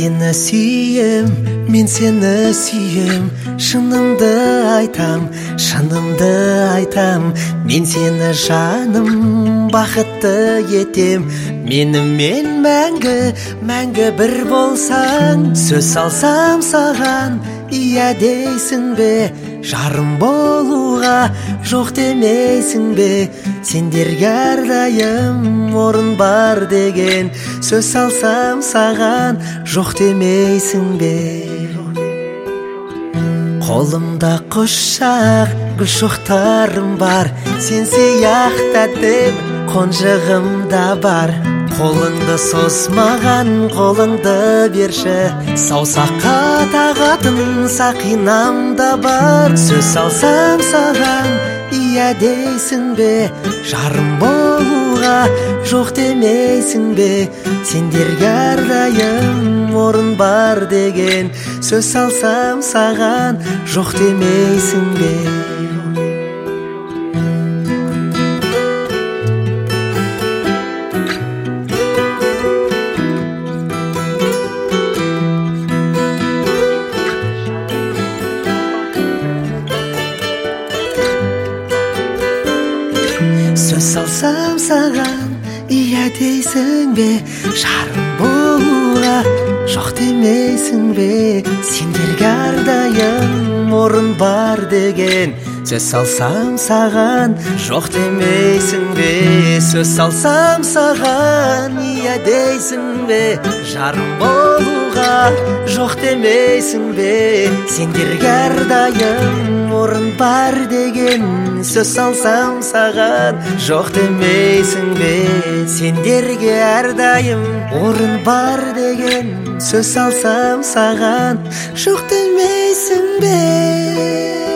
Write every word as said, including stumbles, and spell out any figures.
сені сүйем, мен сені сүйем, шынымды айтам, шынымды айтам. Мен сені жаным бақытты етем, менімен мәңгі, мәңгі бір болсаң. Сөз салсам саған, iya дейсің бе, жарым болуға жоқ демейсің бе. Сендерге әрдайым орын бар деген сөз салсам саған, жоқ демейсің бе. Қолымда құшақ гүл шоқтарым бар, сен сияқта деп қонжығым да бар. Қолыңды созмаған қолыңды берші, саусаққа тағатын сақинам да бар. Сөз салсам саған, iya дейсің бе, жарым болуға жоқ демейсің бе. Сендерге әрдайым орын бар деген сөз салсам саған, жоқ демейсің бе. Сөз салсам саған, iya дейсің бе, жарым болуға жоқ демейсің бе. Сендерге әрдайым орын бар деген сөз салсам саған, жоқ демейсің бе. Сөз салсам саған, iya дейсің бе, жарым болуға жоқ демейсің бе. Сендерге әрдайым орын бар деген сөз салсам саған, жоқ демейсің бе. Сендерге әрдайым орын бар деген сөз салсам саған, жоқ демейсің бе.